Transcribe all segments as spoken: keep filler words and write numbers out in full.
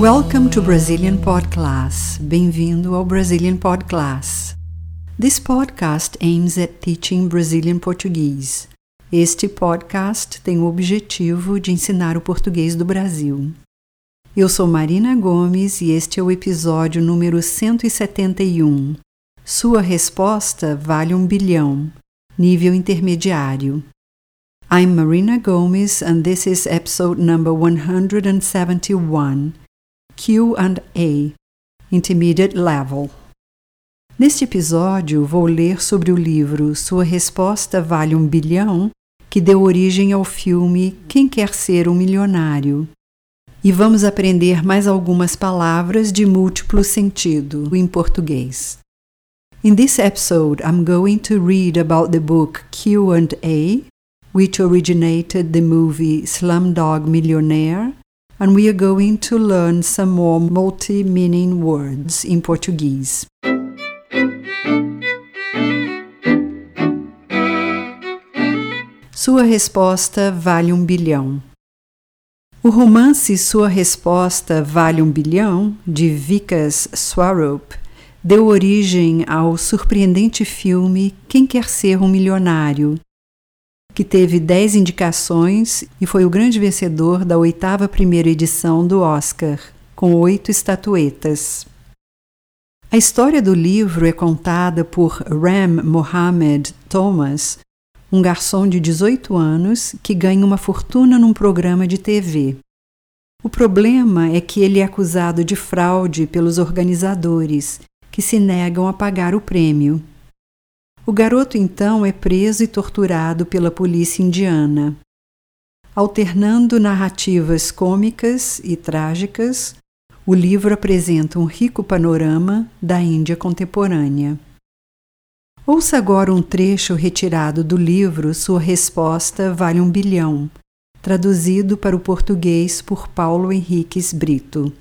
Welcome to Brazilian Podcast. Bem-vindo ao Brazilian Podcast. This podcast aims at teaching Brazilian Portuguese. Este podcast tem o objetivo de ensinar o português do Brasil. Eu sou Marina Gomes e este é o episódio número cento e setenta e um. Sua resposta vale um bilhão. Nível intermediário. I'm Marina Gomes and this is episode number one hundred seventy-one. Q and A, Intermediate Level. Neste episódio, vou ler sobre o livro Sua Resposta Vale um Bilhão, que deu origem ao filme Quem Quer Ser um Milionário. E vamos aprender mais algumas palavras de múltiplo sentido em português. In this episode, I'm going to read about the book Q and A, which originated the movie Slumdog Millionaire, and we are going to learn some more multi-meaning words in Portuguese. Sua resposta vale um bilhão. O romance Sua Resposta Vale um Bilhão, de Vikas Swarup, deu origem ao surpreendente filme Quem Quer Ser um Milionário, que teve dez indicações e foi o grande vencedor da oitava primeira edição do Oscar, com oito estatuetas. A história do livro é contada por Ram Mohammed Thomas, um garçom de dezoito anos que ganha uma fortuna num programa de T V. O problema é que ele é acusado de fraude pelos organizadores, que se negam a pagar o prêmio. O garoto então é preso e torturado pela polícia indiana. Alternando narrativas cômicas e trágicas, o livro apresenta um rico panorama da Índia contemporânea. Ouça agora um trecho retirado do livro Sua Resposta Vale um Bilhão, traduzido para o português por Paulo Henriques Brito.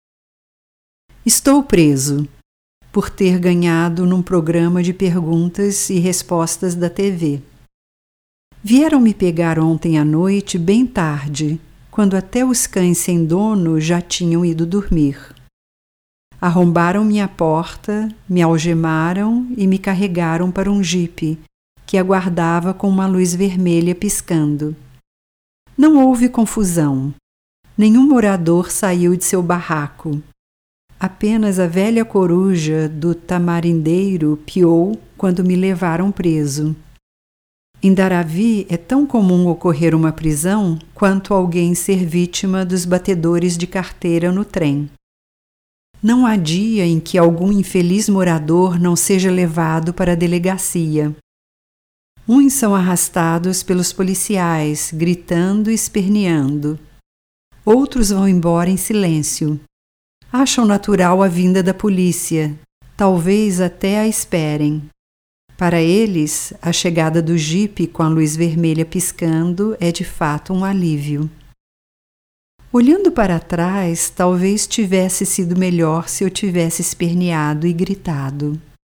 Estou preso por ter ganhado num programa de perguntas e respostas da T V. Vieram me pegar ontem à noite bem tarde, quando até os cães sem dono já tinham ido dormir. Arrombaram minha porta, me algemaram e me carregaram para um jipe, que aguardava com uma luz vermelha piscando. Não houve confusão. Nenhum morador saiu de seu barraco. Apenas a velha coruja do tamarindeiro piou quando me levaram preso. Em Daravi é tão comum ocorrer uma prisão quanto alguém ser vítima dos batedores de carteira no trem. Não há dia em que algum infeliz morador não seja levado para a delegacia. Uns são arrastados pelos policiais, gritando e esperneando. Outros vão embora em silêncio. Acham natural a vinda da polícia, talvez até a esperem. Para eles, a chegada do jipe com a luz vermelha piscando é de fato um alívio. Olhando para trás, talvez tivesse sido melhor se eu tivesse esperneado e gritado.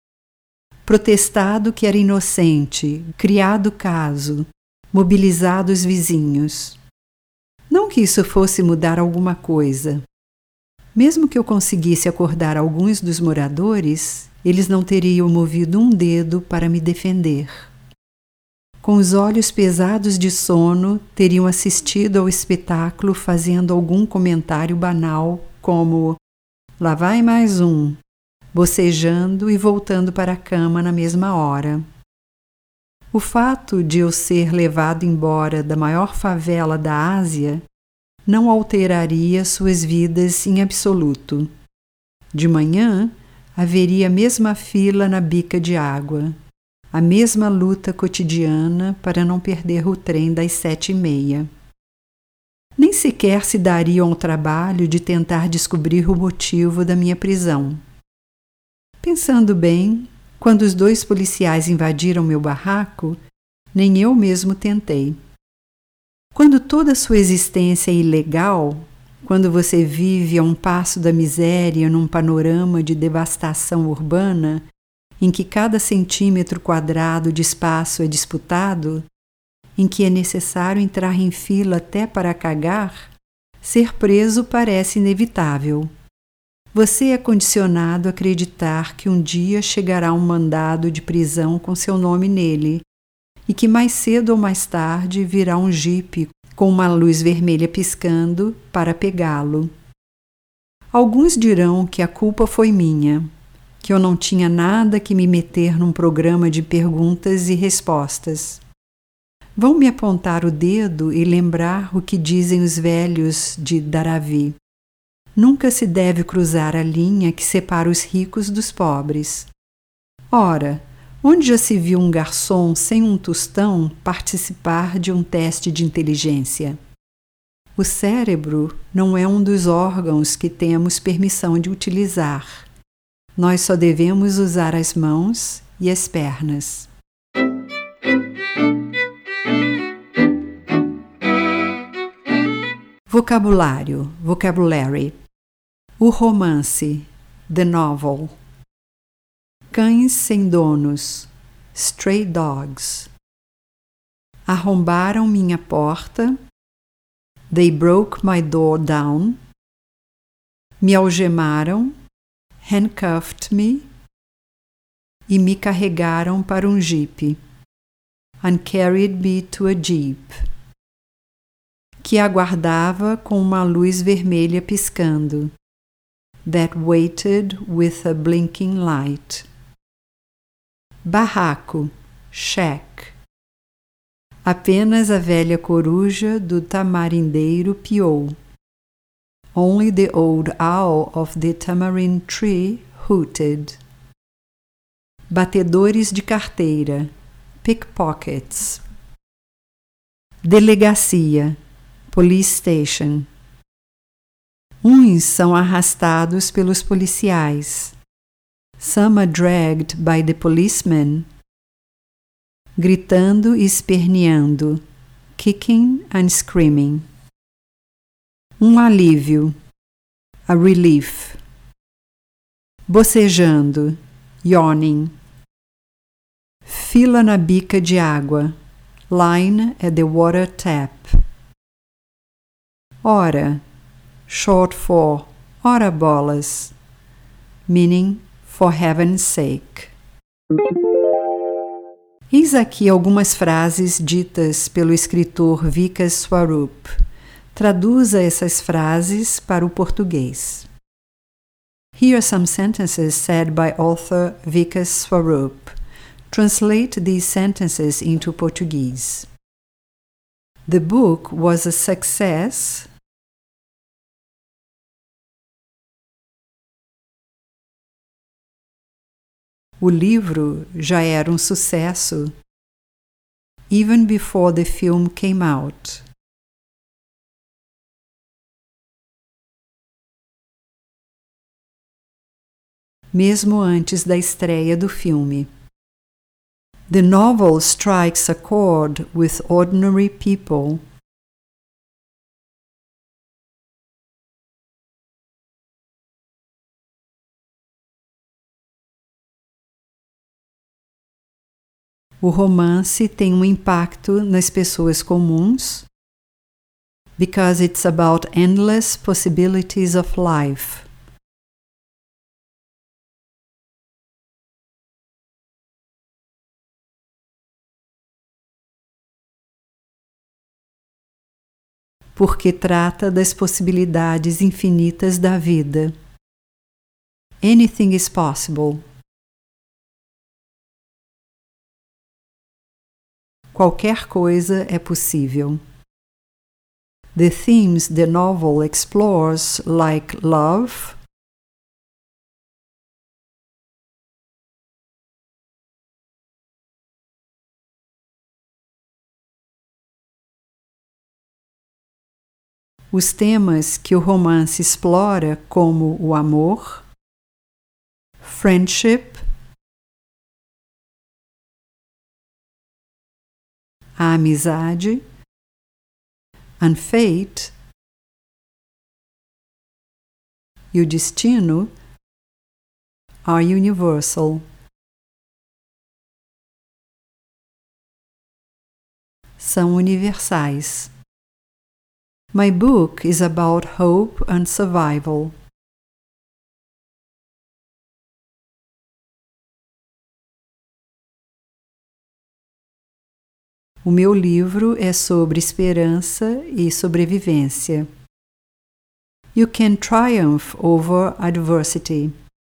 Protestado que era inocente, criado caso, mobilizado os vizinhos. Não que isso fosse mudar alguma coisa. Mesmo que eu conseguisse acordar alguns dos moradores, eles não teriam movido um dedo para me defender. Com os olhos pesados de sono, teriam assistido ao espetáculo fazendo algum comentário banal, como "lá vai mais um", bocejando e voltando para a cama na mesma hora. O fato de eu ser levado embora da maior favela da Ásia não alteraria suas vidas em absoluto. De manhã, haveria a mesma fila na bica de água, a mesma luta cotidiana para não perder o trem das sete e meia. Nem sequer se dariam ao trabalho de tentar descobrir o motivo da minha prisão. Pensando bem, quando os dois policiais invadiram meu barraco, nem eu mesmo tentei. Quando toda a sua existência é ilegal, quando você vive a um passo da miséria num panorama de devastação urbana, em que cada centímetro quadrado de espaço é disputado, em que é necessário entrar em fila até para cagar, Ser preso parece inevitável. Você é condicionado a acreditar que um dia chegará um mandado de prisão com seu nome nele e que mais cedo ou mais tarde virá um jipe com uma luz vermelha piscando para pegá-lo. Alguns dirão que a culpa foi minha, que eu não tinha nada que me meter num programa de perguntas e respostas. Vão me apontar o dedo e lembrar o que dizem os velhos de Dharavi. Nunca se deve cruzar a linha que separa os ricos dos pobres. Ora, onde já se viu um garçom sem um tostão participar de um teste de inteligência? O cérebro não é um dos órgãos que temos permissão de utilizar. Nós só devemos usar as mãos e as pernas. Vocabulário, vocabulary. O romance, the novel. Cães sem donos, stray dogs. Arrombaram minha porta. They broke my door down. Me algemaram, handcuffed me. E me carregaram para um jeep. And carried me to a jeep. Que aguardava com uma luz vermelha piscando. That waited with a blinking light. Barraco, shack. Apenas a velha coruja do tamarindeiro piou. Only the old owl of the tamarind tree hooted. Batedores de carteira, pickpockets. Delegacia, police station. Uns são arrastados pelos policiais. Some are dragged by the policemen. Gritando e esperneando, kicking and screaming. Um alívio, a relief. Bocejando, yawning. Fila na bica de água, line at the water tap. Hora, short for ora bolas, meaning for heaven's sake. Eis aqui algumas frases ditas pelo escritor Vikas Swarup. Traduza essas frases para o português. Here are some sentences said by author Vikas Swarup. Translate these sentences into Portuguese. The book was a success. O livro já era um sucesso. Even before the film came out. Mesmo antes da estreia do filme. The novel strikes a chord with ordinary people. O romance tem um impacto nas pessoas comuns because it's about endless possibilities of life. Porque trata das possibilidades infinitas da vida. Anything is possible. Qualquer coisa é possível. The themes the novel explores, like love, os temas que o romance explora, como o amor, friendship, a amizade, and fate, e o destino, are universal. São universais. My book is about hope and survival. O meu livro é sobre esperança e sobrevivência. You can triumph over adversity.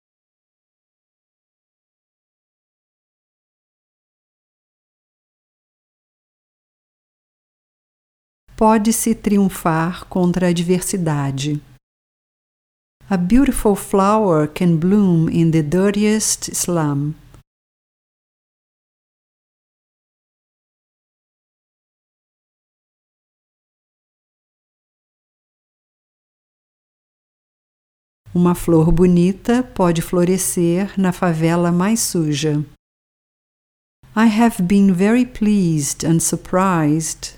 Pode-se triunfar contra a adversidade. A beautiful flower can bloom in the dirtiest slum. Uma flor bonita pode florescer na favela mais suja. I have been very pleased and surprised.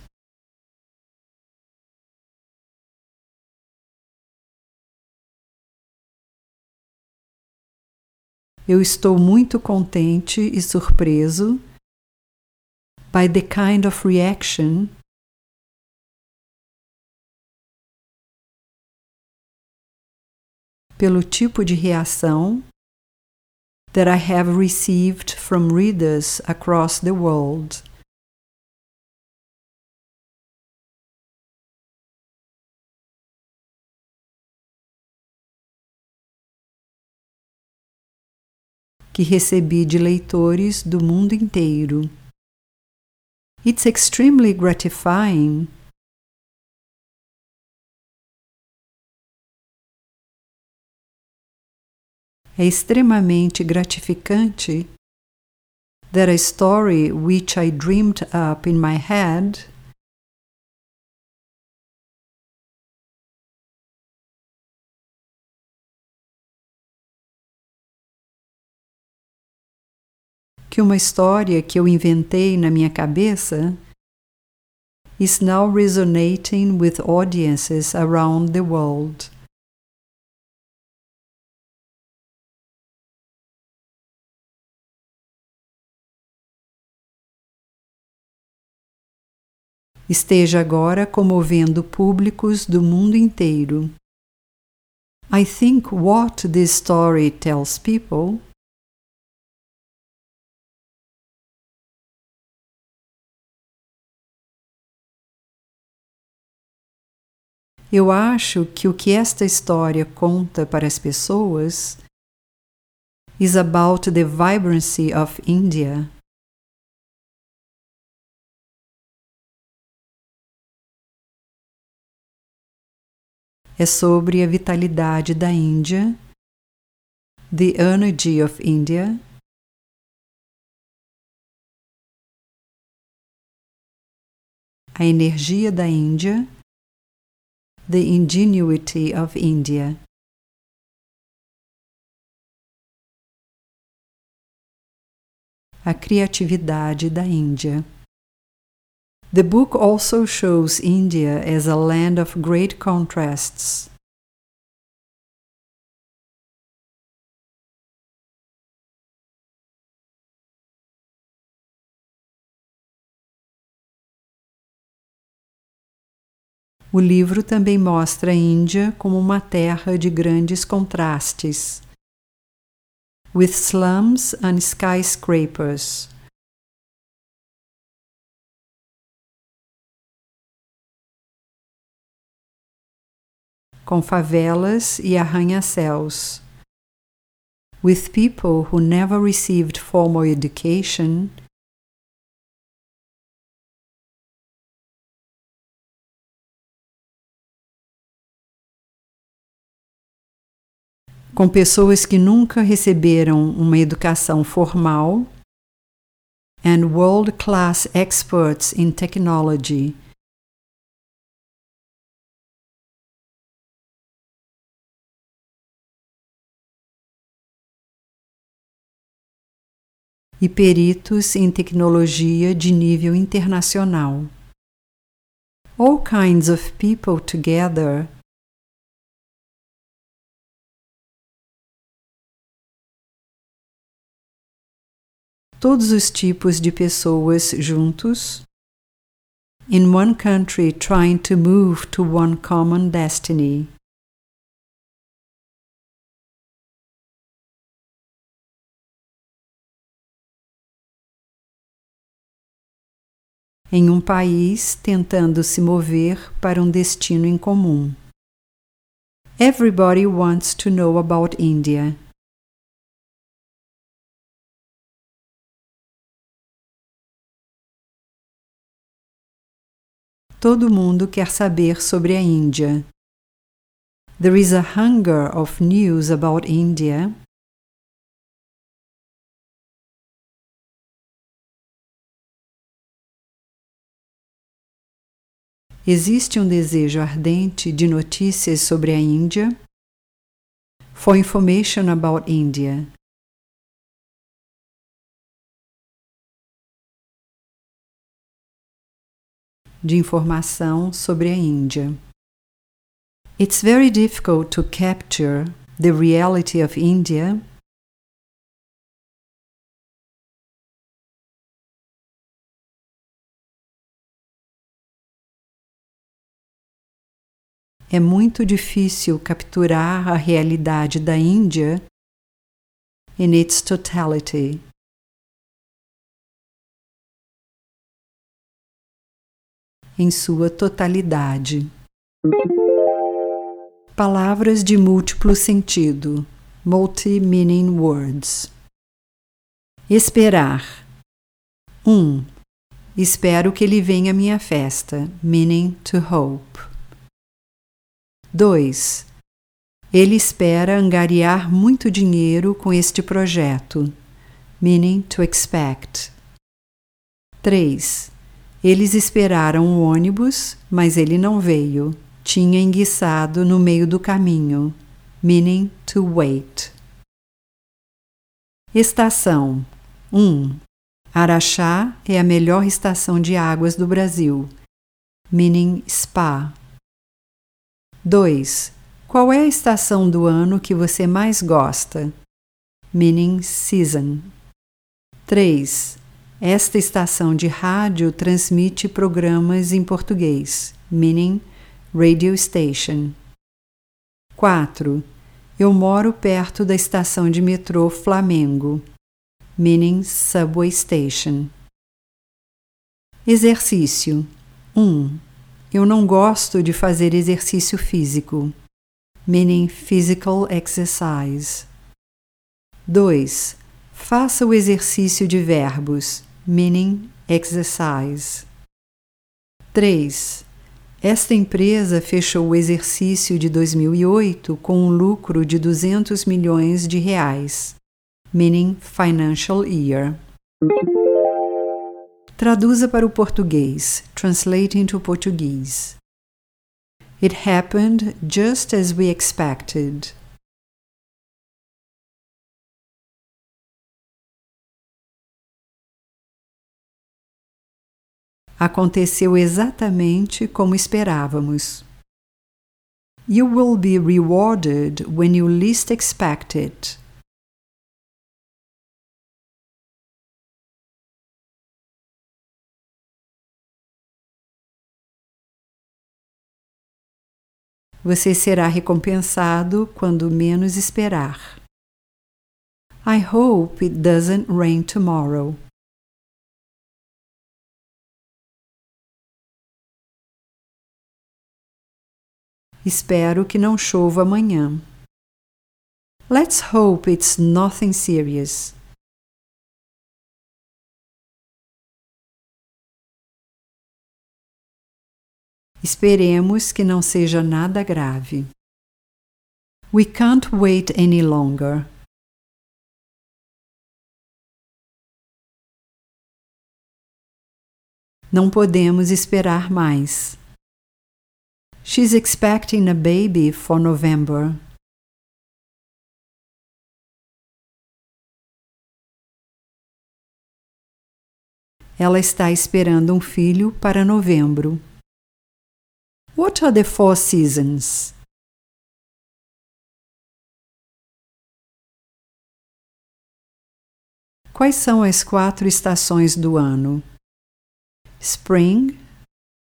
Eu estou muito contente e surpreso by the kind of reaction pelo tipo de reação that I have received from readers across the world. Que recebi de leitores do mundo inteiro. It's extremely gratifying É extremamente gratificante that a story which I dreamed up in my head que uma história que eu inventei na minha cabeça is now resonating with audiences around the world. Esteja agora comovendo públicos do mundo inteiro. I think what this story tells people Eu acho que o que esta história conta para as pessoas is about the vibrancy of India. É sobre a vitalidade da Índia, the energy of India, a energia da Índia, the ingenuity of India. A criatividade da Índia. The book also shows India as a land of great contrasts. O livro também mostra a Índia como uma terra de grandes contrastes, with slums and skyscrapers. Com favelas e arranha-céus, with people who never received formal education com pessoas que nunca receberam uma educação formal and world-class experts in technology. E peritos em tecnologia de nível internacional. All kinds of people together Todos os tipos de pessoas juntos, in one country trying to move to one common destiny. Em um país tentando se mover para um destino em comum. Everybody wants to know about India. Todo mundo quer saber sobre a Índia. There is a hunger of news about India. Existe um desejo ardente de notícias sobre a Índia? For information about India. De informação sobre a Índia. It's very difficult to capture the reality of India. É muito difícil capturar a realidade da Índia in its totality. Em sua totalidade. Palavras de múltiplo sentido, multi-meaning words. Esperar. um. Espero que ele venha à minha festa, meaning to hope. dois. Ele espera angariar muito dinheiro com este projeto, meaning to expect. três. Eles esperaram o ônibus, mas ele não veio. Tinha enguiçado no meio do caminho, meaning to wait. Estação. um. Araxá é a melhor estação de águas do Brasil, meaning spa. dois. Qual é a estação do ano que você mais gosta? Meaning season. três. Esta estação de rádio transmite programas em português, meaning radio station. quatro. Eu moro perto da estação de metrô Flamengo, meaning subway station. Exercício. um. Eu não gosto de fazer exercício físico, meaning physical exercise. dois. Faça o exercício de verbos, meaning exercise. três. Esta empresa fechou o exercício de dois mil e oito com um lucro de duzentos milhões de reais, meaning financial year. Traduza para o português. Translate into Portuguese. It happened just as we expected. Aconteceu exatamente como esperávamos. You will be rewarded when you least expect it. Você será recompensado quando menos esperar. I hope it doesn't rain tomorrow. Espero que não chova amanhã. Let's hope it's nothing serious. Esperemos que não seja nada grave. We can't wait any longer. Não podemos esperar mais. She's expecting a baby for November. Ela está esperando um filho para novembro. What are the four seasons? Quais são as quatro estações do ano? Spring,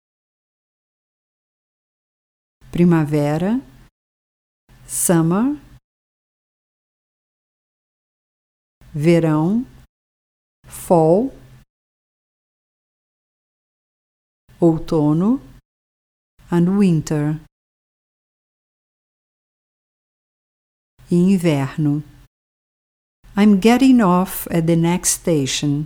primavera, summer, verão, fall, outono, and winter, e inverno. I'm getting off at the next station.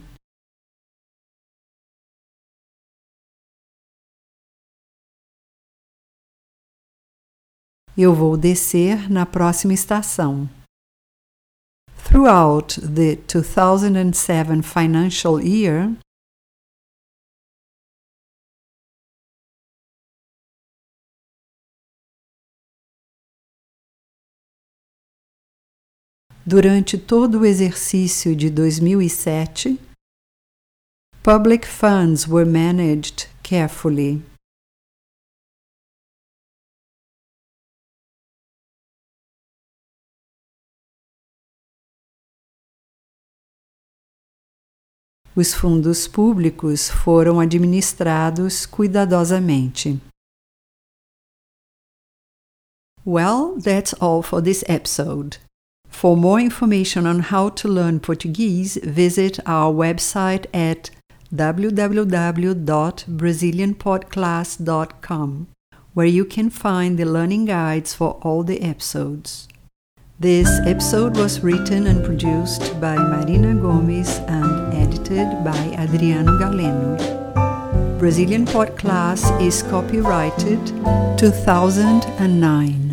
Eu vou descer na próxima estação. Throughout the two thousand seven financial year, durante todo o exercício de dois mil e sete, public funds were managed carefully. Os fundos públicos foram administrados cuidadosamente. Well, that's all for this episode. For more information on how to learn Portuguese, visit our website at w w w dot brazilian podcast dot com, where you can find the learning guides for all the episodes. This episode was written and produced by Marina Gomes and edited by Adriano Galeno. Brazilian Podcast is copyrighted two thousand nine.